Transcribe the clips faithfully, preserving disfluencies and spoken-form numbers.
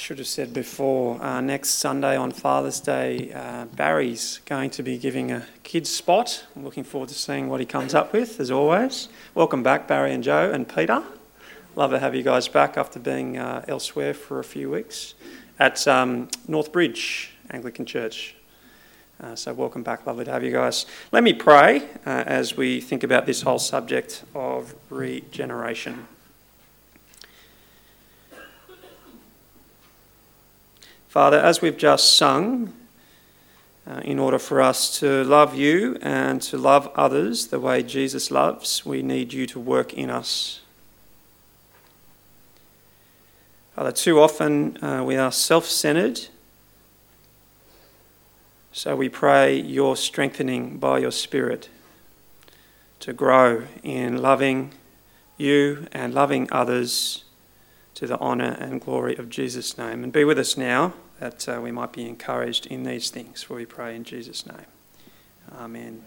should have said before, uh, next Sunday on Father's Day, uh, Barry's going to be giving a kids spot. I'm looking forward to seeing what he comes up with, as always. Welcome back, Barry and Joe and Peter. Love to have you guys back after being uh, elsewhere for a few weeks at um, North Bridge Anglican Church. Uh, so welcome back, lovely to have you guys. Let me pray uh, as we think about this whole subject of regeneration. Father, as we've just sung, uh, in order for us to love you and to love others the way Jesus loves, we need you to work in us. Father, too often uh, we are self-centered, so we pray your strengthening by your Spirit to grow in loving you and loving others to the honour and glory of Jesus' name. And be with us now that uh, we might be encouraged in these things, for we pray in Jesus' name. Amen.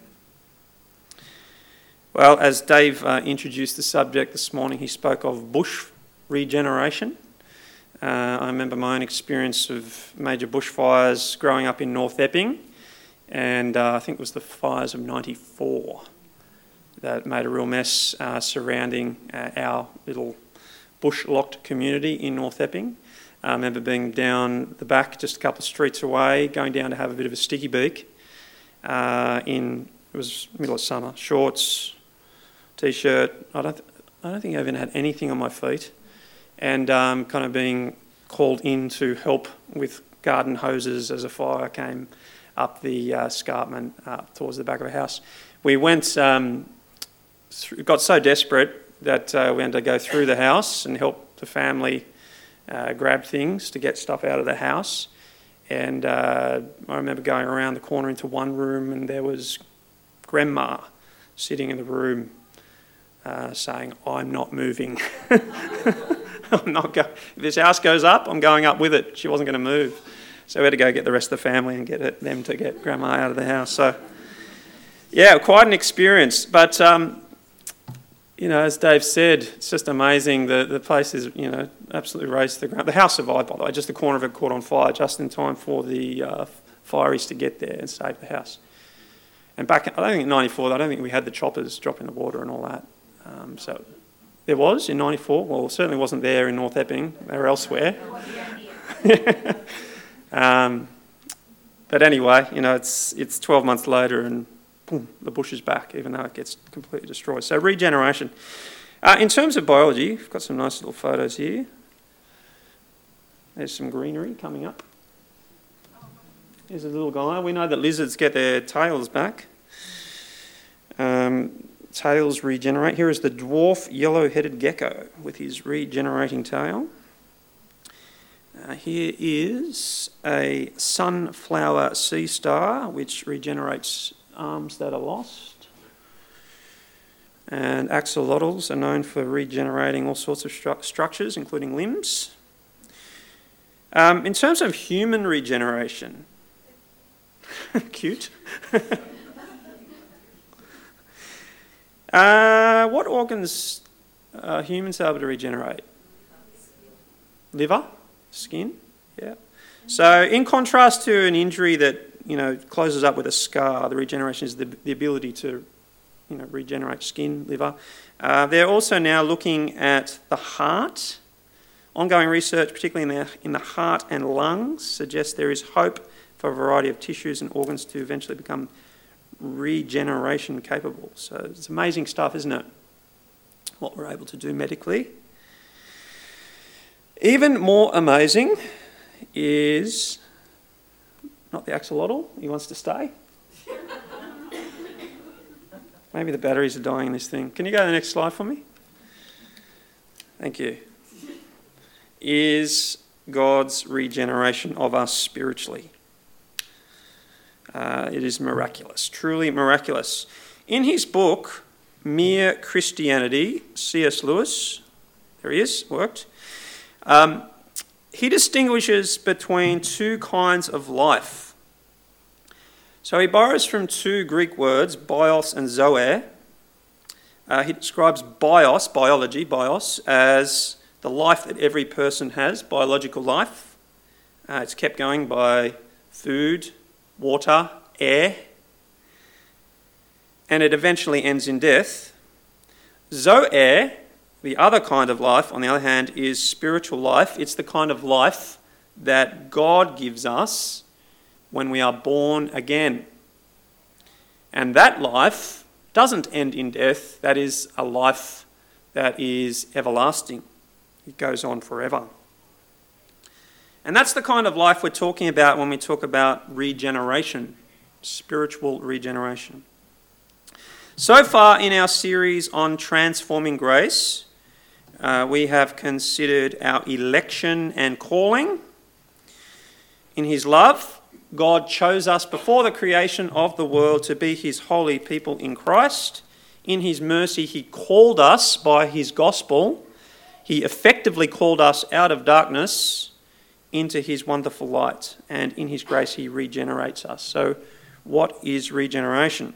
Well, as Dave uh, introduced the subject this morning, he spoke of bush regeneration. Uh, I remember my own experience of major bushfires growing up in North Epping, and uh, I think it was the fires of ninety-four that made a real mess uh, surrounding uh, our little bush-locked community in North Epping. I remember being down the back, just a couple of streets away, going down to have a bit of a sticky beak uh, in, it was middle of summer, shorts, t-shirt. I don't, th- I don't think I even had anything on my feet, and um, kind of being called in to help with garden hoses as a fire came up the uh, escarpment uh, towards the back of a house. We went, um, through, got so desperate that uh, we had to go through the house and help the family uh, grab things to get stuff out of the house. And uh, I remember going around the corner into one room, and there was Grandma sitting in the room uh, saying, "I'm not moving." I'm not go- if this house goes up, I'm going up with it. She wasn't going to move. So we had to go get the rest of the family and get it, them to get Grandma out of the house. So, yeah, quite an experience. But Um, You know, as Dave said, it's just amazing. The the place is, you know, absolutely razed to the ground. The house survived, by the way. Just the corner of it caught on fire just in time for the uh, fireys to get there and save the house. And back, I don't think in ninety-four, I don't think we had the choppers dropping the water and all that. Um, so there was in ninety-four. Well, it certainly wasn't there in North Epping. They were elsewhere. um, but anyway, you know, it's it's twelve months later and boom, the bush is back, even though it gets completely destroyed. So regeneration. Uh, in terms of biology, we've got some nice little photos here. There's some greenery coming up. Here's a little guy. We know that lizards get their tails back. Um, tails regenerate. Here is the dwarf yellow-headed gecko with his regenerating tail. Uh, here is a sunflower sea star, which regenerates arms that are lost. And axolotls are known for regenerating all sorts of stru- structures, including limbs. Um, in terms of human regeneration, cute. uh, what organs are humans able to regenerate? Liver, skin, yeah. So in contrast to an injury that, you know, closes up with a scar, the regeneration is the, the ability to, you know, regenerate skin, liver. Uh, they're also now looking at the heart. Ongoing research, particularly in the, in the heart and lungs, suggests there is hope for a variety of tissues and organs to eventually become regeneration capable. So it's amazing stuff, isn't it? What we're able to do medically. Even more amazing is not the axolotl. He wants to stay. Maybe the batteries are dying in this thing. Can you go to the next slide for me? Thank you. Is God's regeneration of us spiritually. Uh, it is miraculous, truly miraculous. In his book, Mere Christianity, C S Lewis, there he is, worked, um, he distinguishes between two kinds of life. So he borrows from two Greek words, bios and zoe. Uh, he describes bios, biology, bios, as the life that every person has, biological life, Uh, it's kept going by food, water, air, and it eventually ends in death. Zoe, the other kind of life, on the other hand, is spiritual life. It's the kind of life that God gives us when we are born again. And that life doesn't end in death. That is a life that is everlasting. It goes on forever. And that's the kind of life we're talking about when we talk about regeneration, spiritual regeneration. So far in our series on transforming grace, uh, we have considered our election and calling. In his love, God chose us before the creation of the world to be his holy people in Christ. In his mercy, he called us by his gospel. He effectively called us out of darkness into his wonderful light. And in his grace, he regenerates us. So what is regeneration?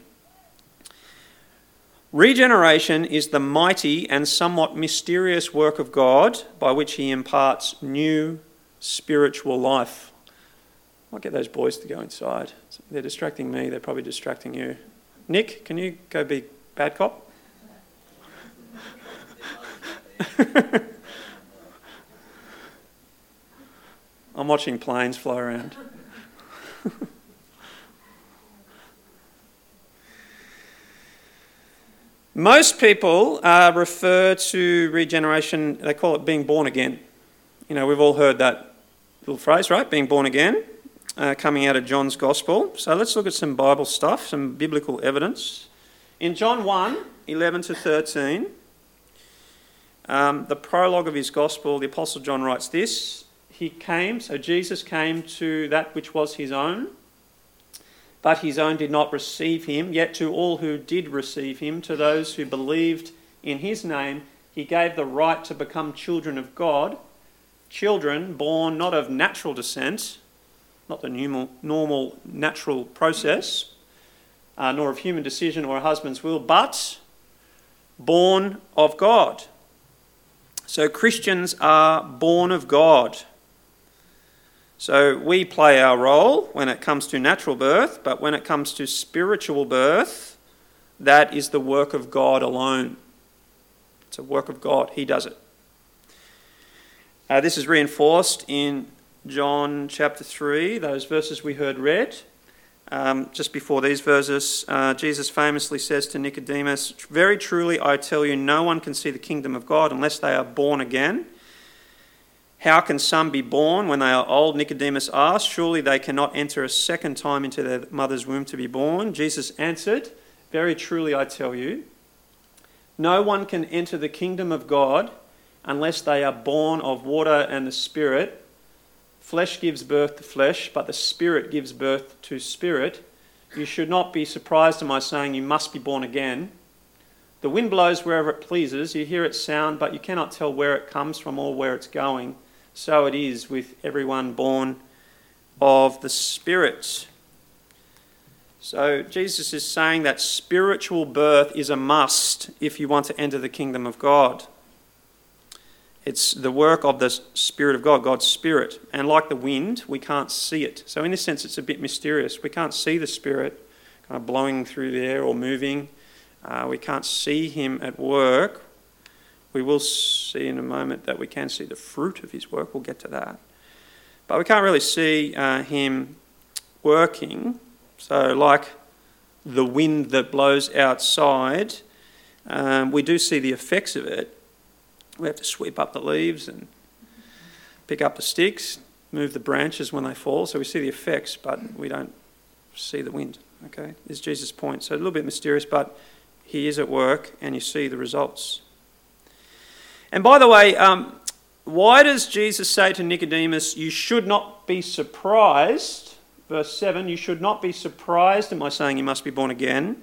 Regeneration is the mighty and somewhat mysterious work of God by which he imparts new spiritual life. I'll get those boys to go inside. They're distracting me, they're probably distracting you. Nick, can you go be bad cop? I'm watching planes fly around. Most people uh, refer to regeneration, they call it being born again. You know, we've all heard that little phrase, right? Being born again, uh, coming out of John's Gospel. So let's look at some Bible stuff, some biblical evidence. In John one, eleven to thirteen, um, the prologue of his Gospel, the Apostle John writes this: He came, so Jesus came to that which was his own, but his own did not receive him. Yet to all who did receive him, to those who believed in his name, he gave the right to become children of God, children born not of natural descent, not the normal, normal natural process, uh, nor of human decision or a husband's will, but born of God. So Christians are born of God. So we play our role when it comes to natural birth, but when it comes to spiritual birth, that is the work of God alone. It's a work of God. He does it. Uh, this is reinforced in John chapter three, those verses we heard read. Um, just before these verses, uh, Jesus famously says to Nicodemus, "Very truly I tell you, no one can see the kingdom of God unless they are born again." "How can some be born when they are old?" Nicodemus asked. "Surely they cannot enter a second time into their mother's womb to be born." Jesus answered, "Very truly I tell you, no one can enter the kingdom of God unless they are born of water and the Spirit. Flesh gives birth to flesh, but the Spirit gives birth to spirit. You should not be surprised at my saying you must be born again. The wind blows wherever it pleases. You hear its sound, but you cannot tell where it comes from or where it's going. So it is with everyone born of the Spirit." So Jesus is saying that spiritual birth is a must if you want to enter the kingdom of God. It's the work of the Spirit of God, God's Spirit. And like the wind, we can't see it. So in this sense, it's a bit mysterious. We can't see the Spirit kind of blowing through the air or moving. Uh, we can't see him at work. We will see in a moment that we can see the fruit of his work. We'll get to that. But we can't really see uh, him working. So like the wind that blows outside, um, we do see the effects of it. We have to sweep up the leaves and pick up the sticks, move the branches when they fall. So we see the effects, but we don't see the wind. Okay, is Jesus' point. So a little bit mysterious, but he is at work and you see the results. And by the way, um, why does Jesus say to Nicodemus, you should not be surprised? Verse seven, you should not be surprised at my saying you must be born again.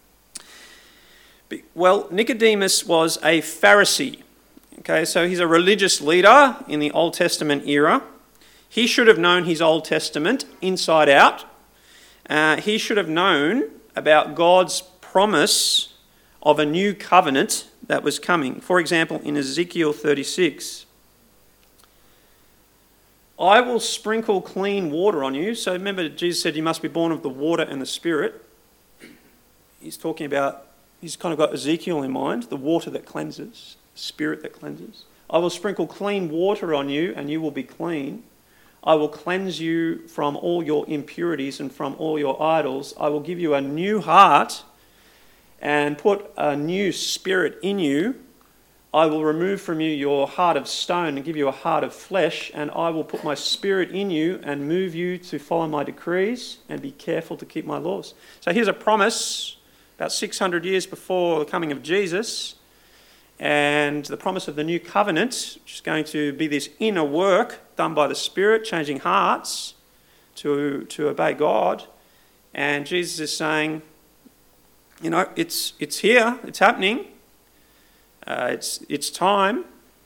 Well, Nicodemus was a Pharisee. Okay, so he's a religious leader in the Old Testament era. He should have known his Old Testament inside out. Uh, he should have known about God's promise of a new covenant that was coming. For example, in Ezekiel thirty-six, I will sprinkle clean water on you. So remember, Jesus said you must be born of the water and the Spirit. He's talking about, he's kind of got Ezekiel in mind, the water that cleanses, the Spirit that cleanses. I will sprinkle clean water on you and you will be clean. I will cleanse you from all your impurities and from all your idols. I will give you a new heart and put a new spirit in you. I will remove from you your heart of stone and give you a heart of flesh, and I will put my spirit in you and move you to follow my decrees and be careful to keep my laws. So here's a promise about six hundred years before the coming of Jesus, and the promise of the new covenant, which is going to be this inner work done by the Spirit, changing hearts to, to obey God. And Jesus is saying, you know, it's it's here, it's happening. Uh, it's it's time.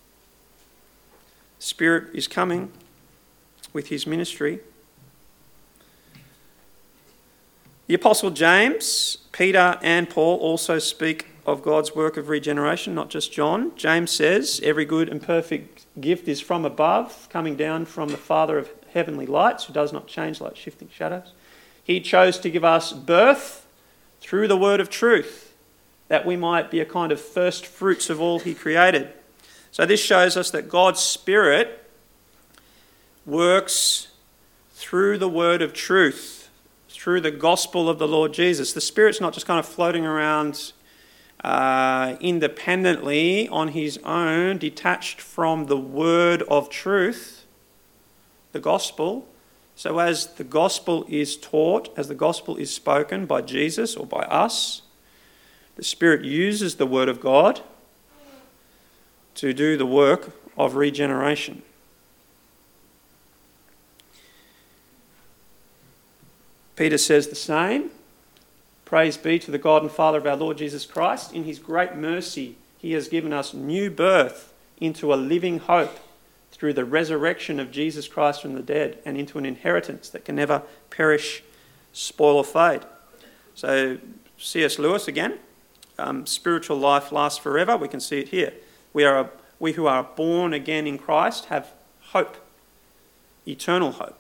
Spirit is coming with his ministry. The Apostle James, Peter and Paul also speak of God's work of regeneration, not just John. James says, every good and perfect gift is from above, coming down from the Father of heavenly lights, who does not change like shifting shadows. He chose to give us birth through the word of truth, that we might be a kind of first fruits of all he created. So this shows us that God's Spirit works through the word of truth, through the gospel of the Lord Jesus. The Spirit's not just kind of floating around uh, independently on his own, detached from the word of truth, the gospel. So as the gospel is taught, as the gospel is spoken by Jesus or by us, the Spirit uses the Word of God to do the work of regeneration. Peter says the same. Praise be to the God and Father of our Lord Jesus Christ. In his great mercy, he has given us new birth into a living hope through the resurrection of Jesus Christ from the dead, and into an inheritance that can never perish, spoil or fade. So C S Lewis again. Um, spiritual life lasts forever. We can see it here. We are we who are born again in Christ have hope, eternal hope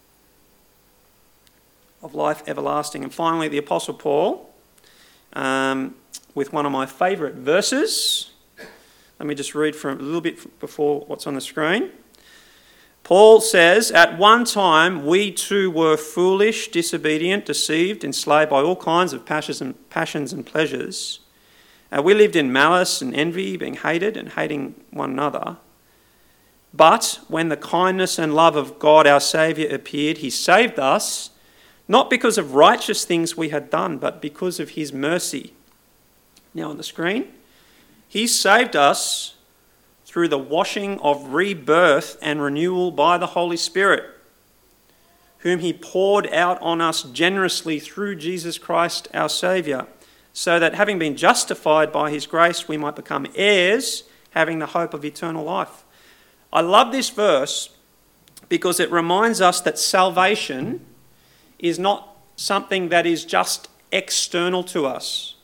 of life everlasting. And finally, the Apostle Paul, um, with one of my favourite verses. Let me just read from a little bit before what's on the screen. Paul says, at one time we too were foolish, disobedient, deceived, enslaved by all kinds of passions and, passions and pleasures. Uh, we lived in malice and envy, being hated and hating one another. But when the kindness and love of God our Saviour appeared, he saved us, not because of righteous things we had done, but because of his mercy. Now on the screen, he saved us through the washing of rebirth and renewal by the Holy Spirit, whom he poured out on us generously through Jesus Christ our Saviour, so that having been justified by his grace, we might become heirs, having the hope of eternal life. I love this verse because it reminds us that salvation is not something that is just external to us.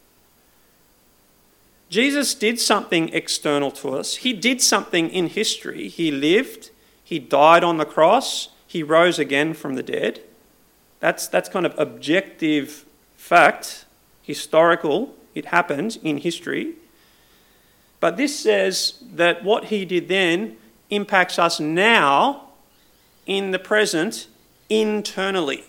Jesus did something external to us. He did something in history. He lived, he died on the cross, he rose again from the dead. That's, that's kind of objective fact. Historical, it happened in history. But this says that what he did then impacts us now, in the present, internally.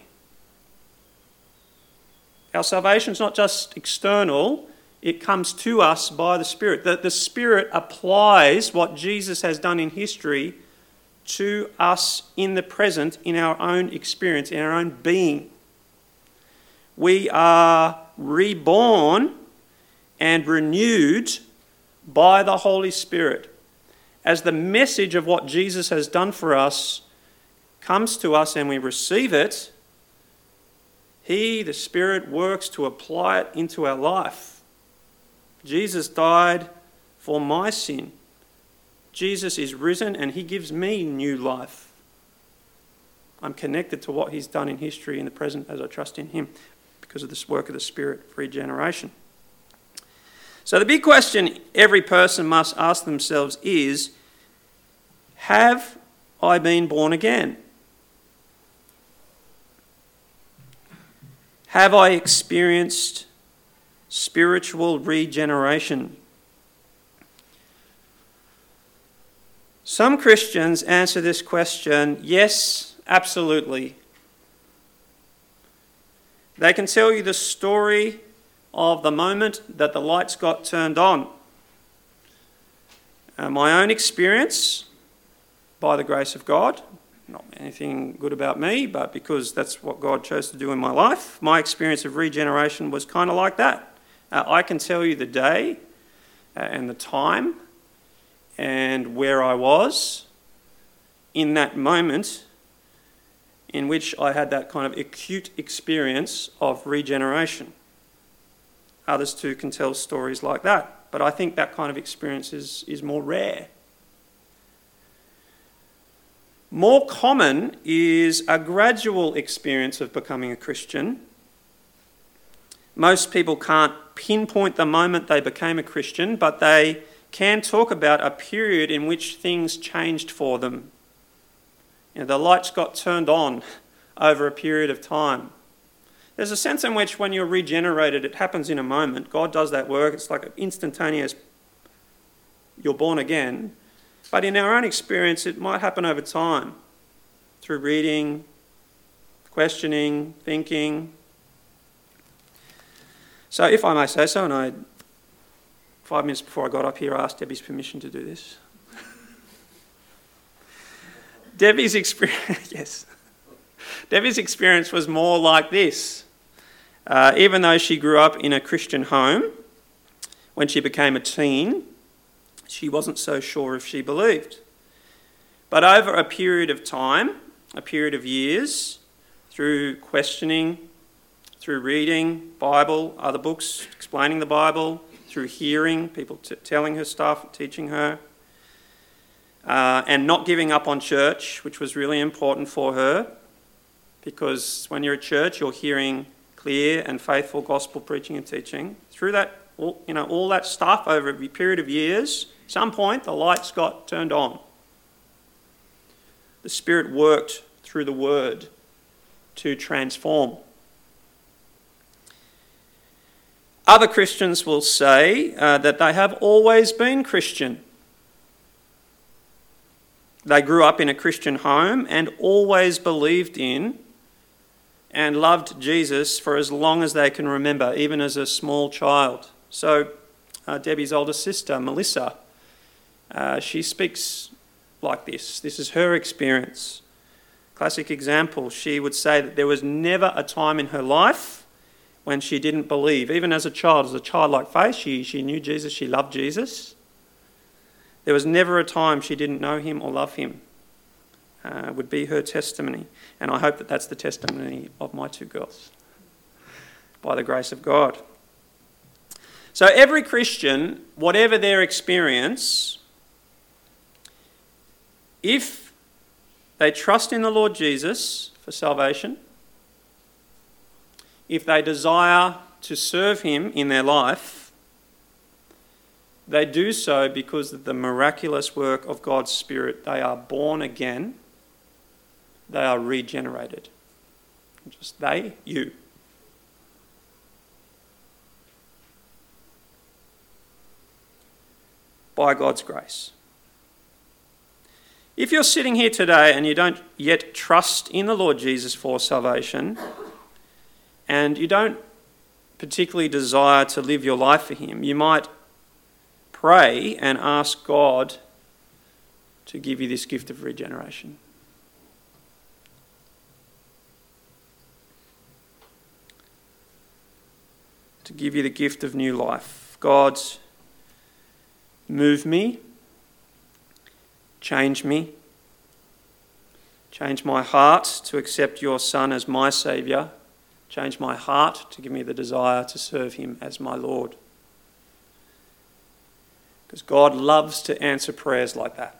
Our salvation is not just external, it comes to us by the Spirit. The, the Spirit applies what Jesus has done in history to us in the present, in our own experience, in our own being. We are reborn and renewed by the Holy Spirit. As the message of what Jesus has done for us comes to us and we receive it, he, the Spirit, works to apply it into our life. Jesus died for my sin. Jesus is risen and he gives me new life. I'm connected to what he's done in history in the present as I trust in him, because of this work of the Spirit for regeneration. So the big question every person must ask themselves is, have I been born again? Have I experienced spiritual regeneration? Some Christians answer this question, yes, absolutely. They can tell you the story of the moment that the lights got turned on. Uh, my own experience, by the grace of God, not anything good about me, but because that's what God chose to do in my life, my experience of regeneration was kind of like that. Uh, I can tell you the day uh, and the time and where I was in that moment in which I had that kind of acute experience of regeneration. Others too can tell stories like that, but I think that kind of experience is, is more rare. More common is a gradual experience of becoming a Christian. Most people can't pinpoint the moment they became a Christian, but they can talk about a period in which things changed for them. You know, the lights got turned on over a period of time. There's a sense in which when you're regenerated, it happens in a moment. God does that work. It's like an instantaneous, you're born again. But in our own experience, it might happen over time through reading, questioning, thinking. So if I may say so, and I, five minutes before I got up here, I asked Debbie's permission to do this. Debbie's experience, yes. Debbie's experience was more like this. Uh, even though she grew up in a Christian home, when she became a teen, she wasn't so sure if she believed. But over a period of time, a period of years, through questioning, through reading Bible, other books explaining the Bible, through hearing people t- telling her stuff, teaching her, uh, and not giving up on church, which was really important for her, because when you're at church, you're hearing clear and faithful gospel preaching and teaching. Through that, all, you know, all that stuff over a period of years, at some point the lights got turned on. The Spirit worked through the Word to transform. Other Christians will say uh, that they have always been Christian. They grew up in a Christian home and always believed in and loved Jesus for as long as they can remember, even as a small child. So uh, Debbie's older sister, Melissa, uh, she speaks like this. This is her experience. Classic example. She would say that there was never a time in her life when she didn't believe. Even as a child, as a childlike faith, she, she knew Jesus, she loved Jesus. There was never a time she didn't know him or love him. Uh, would be her testimony. And I hope that that's the testimony of my two girls, by the grace of God. So every Christian, whatever their experience, if they trust in the Lord Jesus for salvation, if they desire to serve him in their life, they do so because of the miraculous work of God's Spirit. They are born again. They are regenerated. Just they, you. By God's grace. If you're sitting here today and you don't yet trust in the Lord Jesus for salvation, and you don't particularly desire to live your life for him, you might pray and ask God to give you this gift of regeneration. To give you the gift of new life. God, move me, change me, change my heart to accept your Son as my Saviour, change my heart to give me the desire to serve him as my Lord. Because God loves to answer prayers like that.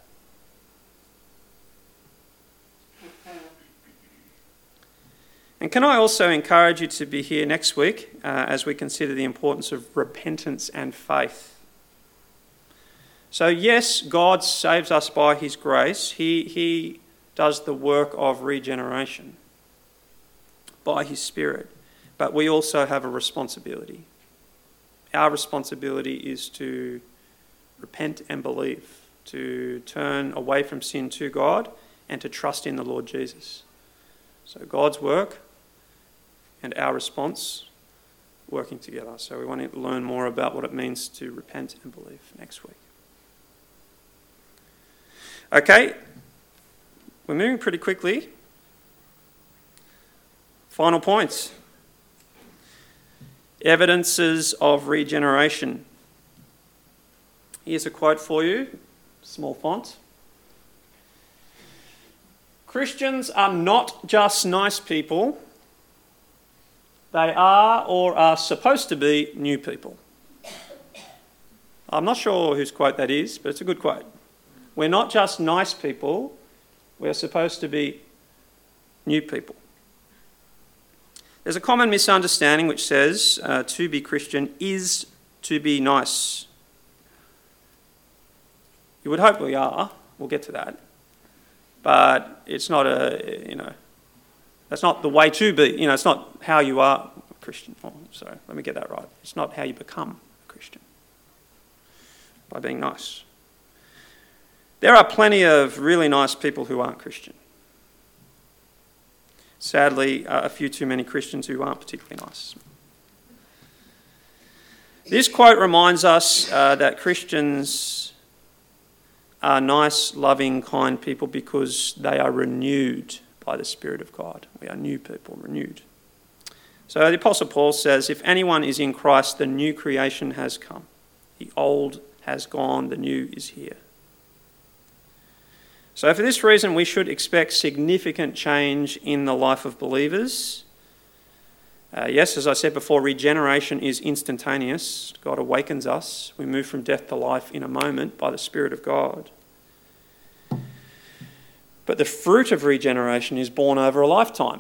And can I also encourage you to be here next week uh, as we consider the importance of repentance and faith. So yes, God saves us by his grace. He, he does the work of regeneration by his Spirit. But we also have a responsibility. Our responsibility is to repent and believe, to turn away from sin to God and to trust in the Lord Jesus. So God's work and our response working together. So we want to learn more about what it means to repent and believe next week. Okay, we're moving pretty quickly. Final points. Evidences of regeneration. Here's a quote for you, small font. Christians are not just nice people. They are or are supposed to be new people. I'm not sure whose quote that is, but it's a good quote. We're not just nice people. We're supposed to be new people. There's a common misunderstanding which says uh, to be Christian is to be nice. You would hope we are. We'll get to that. But it's not a, you know, that's not the way to be. You know, it's not how you are a Christian. Oh, sorry, let me get that right. It's not how you become a Christian. By being nice. There are plenty of really nice people who aren't Christian. Sadly, uh, a few too many Christians who aren't particularly nice. This quote reminds us uh, that Christians are nice, loving, kind people because they are renewed by the Spirit of God. We are new people, renewed. So the Apostle Paul says, if anyone is in Christ, the new creation has come. The old has gone, the new is here. So for this reason, we should expect significant change in the life of believers. Uh, yes, as I said before, regeneration is instantaneous. God awakens us. We move from death to life in a moment by the Spirit of God. But the fruit of regeneration is born over a lifetime.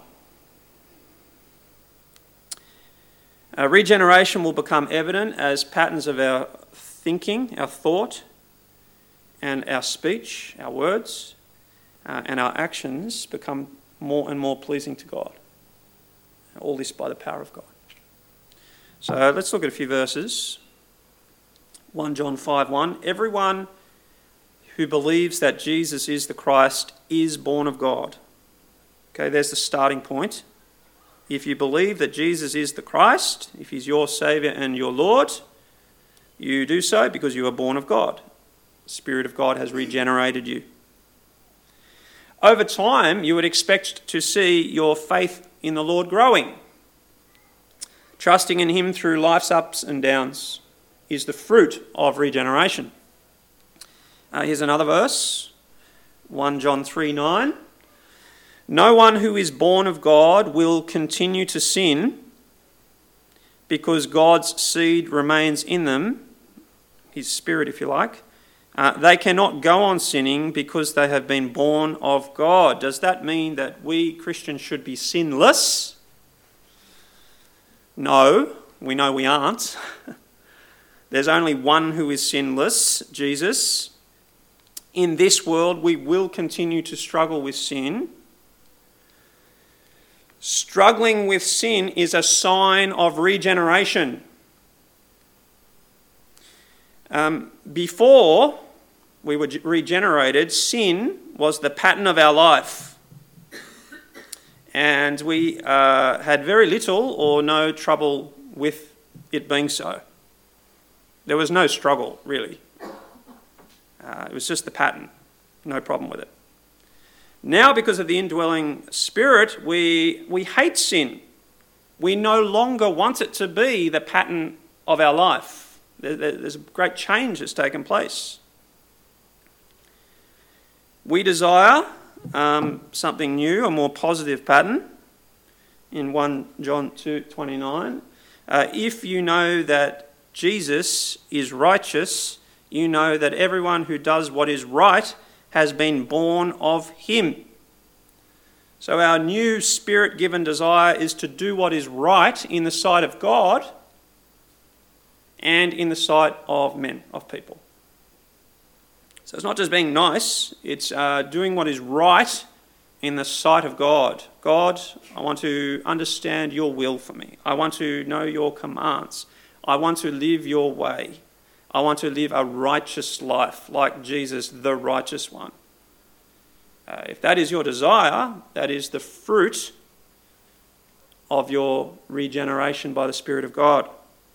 Uh, regeneration will become evident as patterns of our thinking, our thought, and our speech, our words, uh, and our actions become more and more pleasing to God. All this by the power of God. So let's look at a few verses. First John five one. Everyone who believes that Jesus is the Christ is born of God. Okay, there's the starting point. If you believe that Jesus is the Christ, if he's your Saviour and your Lord, you do so because you are born of God. The Spirit of God has regenerated you. Over time, you would expect to see your faith in the Lord growing. Trusting in him through life's ups and downs is the fruit of regeneration. Uh, here's another verse, First John three nine. No one who is born of God will continue to sin because God's seed remains in them, his spirit if you like. Uh, they cannot go on sinning because they have been born of God. Does that mean that we Christians should be sinless? No, we know we aren't. There's only one who is sinless, Jesus. In this world, we will continue to struggle with sin. Struggling with sin is a sign of regeneration. Um, before we were regenerated, sin was the pattern of our life. And we uh, had very little or no trouble with it being so. There was no struggle, really. Uh, it was just the pattern. No problem with it. Now, because of the indwelling Spirit, we, we hate sin. We no longer want it to be the pattern of our life. There, there's a great change that's taken place. We desire um, something new, a more positive pattern. In First John two twenty-nine, uh, if you know that Jesus is righteous, you know that everyone who does what is right has been born of him. So our new Spirit-given desire is to do what is right in the sight of God and in the sight of men, of people. So it's not just being nice, it's uh, doing what is right in the sight of God. God, I want to understand your will for me. I want to know your commands. I want to live your way. I want to live a righteous life like Jesus, the righteous one. Uh, if that is your desire, that is the fruit of your regeneration by the Spirit of God.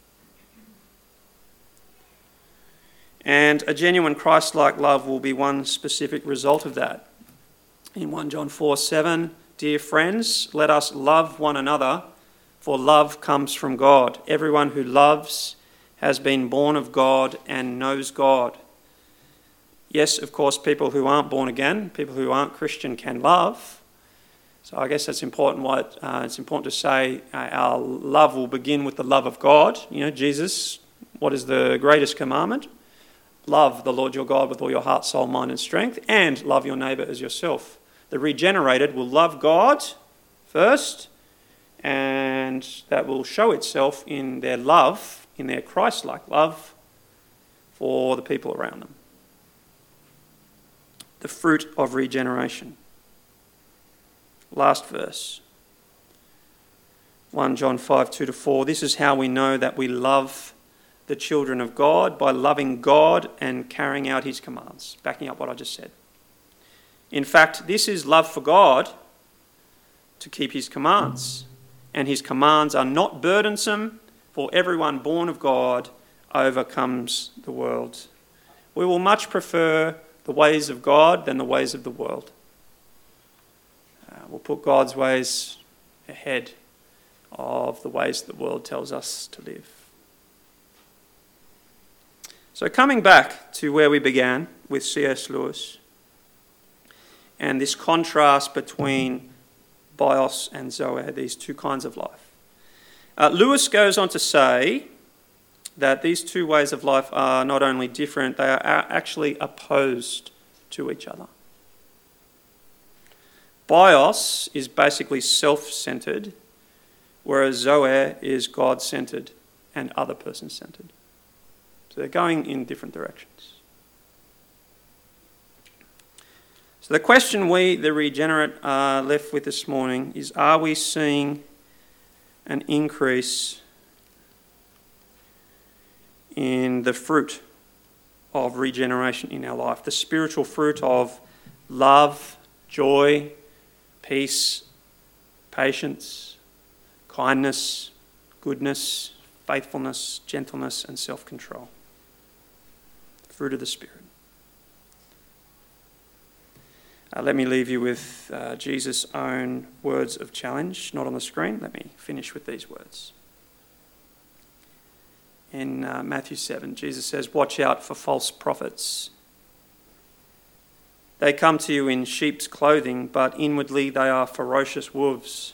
And a genuine Christ-like love will be one specific result of that. In First John four seven, dear friends, let us love one another, for love comes from God. Everyone who loves has been born of God and knows God. Yes, of course, people who aren't born again, people who aren't Christian can love. So I guess that's important. What uh, it's important to say uh, our love will begin with the love of God. You know, Jesus, what is the greatest commandment? Love the Lord your God with all your heart, soul, mind and strength, and love your neighbour as yourself. The regenerated will love God first, and that will show itself in their love, in their Christ-like love for the people around them. The fruit of regeneration. Last verse. First John five two to four. This is how we know that we love the children of God, by loving God and carrying out his commands. Backing up what I just said. In fact, this is love for God, to keep his commands. And his commands are not burdensome, for everyone born of God overcomes the world. We will much prefer the ways of God than the ways of the world. Uh, we'll put God's ways ahead of the ways the world tells us to live. So coming back to where we began with C S Lewis and this contrast between bios and zoe, these two kinds of life. Uh, Lewis goes on to say that these two ways of life are not only different, they are actually opposed to each other. Bios is basically self-centered, whereas zoe is God-centered and other person-centered. So they're going in different directions. So the question we, the regenerate, are left with this morning is, are we seeing an increase in the fruit of regeneration in our life? The spiritual fruit of love, joy, peace, patience, kindness, goodness, faithfulness, gentleness, and self-control. Fruit of the Spirit. Uh, let me leave you with uh, Jesus' own words of challenge, not on the screen. Let me finish with these words. In uh, Matthew seven, Jesus says, "Watch out for false prophets. They come to you in sheep's clothing, but inwardly they are ferocious wolves.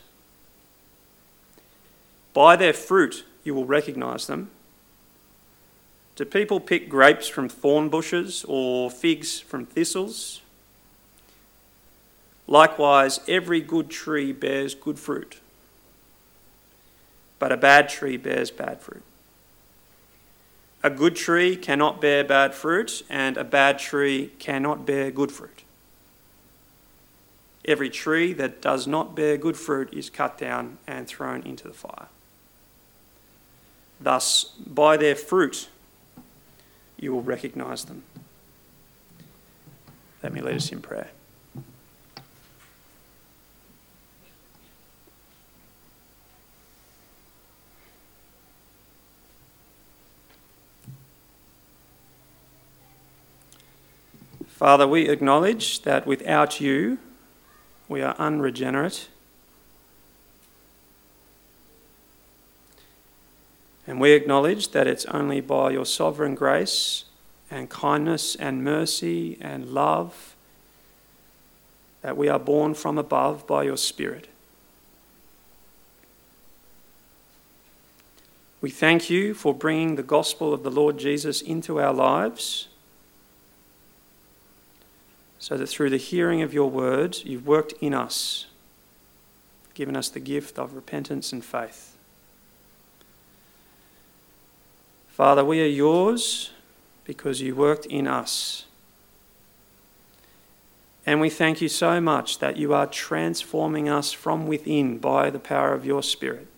By their fruit you will recognise them. Do people pick grapes from thorn bushes or figs from thistles? Likewise, every good tree bears good fruit, but a bad tree bears bad fruit. A good tree cannot bear bad fruit, and a bad tree cannot bear good fruit. Every tree that does not bear good fruit is cut down and thrown into the fire. Thus, by their fruit, you will recognise them." Let me lead us in prayer. Father, we acknowledge that without you, we are unregenerate. And we acknowledge that it's only by your sovereign grace and kindness and mercy and love that we are born from above by your Spirit. We thank you for bringing the gospel of the Lord Jesus into our lives, so that through the hearing of your word, you've worked in us, given us the gift of repentance and faith. Father, we are yours because you worked in us. And we thank you so much that you are transforming us from within by the power of your Spirit,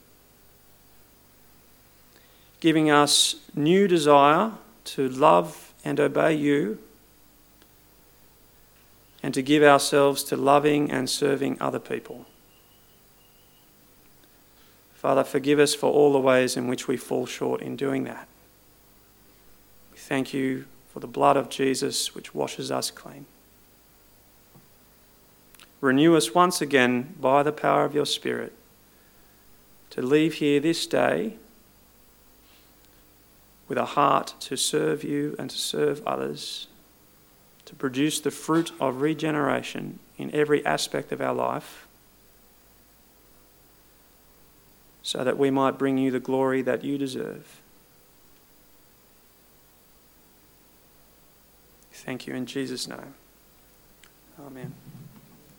giving us new desire to love and obey you, and to give ourselves to loving and serving other people. Father, forgive us for all the ways in which we fall short in doing that. We thank you for the blood of Jesus which washes us clean. Renew us once again by the power of your Spirit to leave here this day with a heart to serve you and to serve others, to produce the fruit of regeneration in every aspect of our life, so that we might bring you the glory that you deserve. Thank you in Jesus' name. Amen.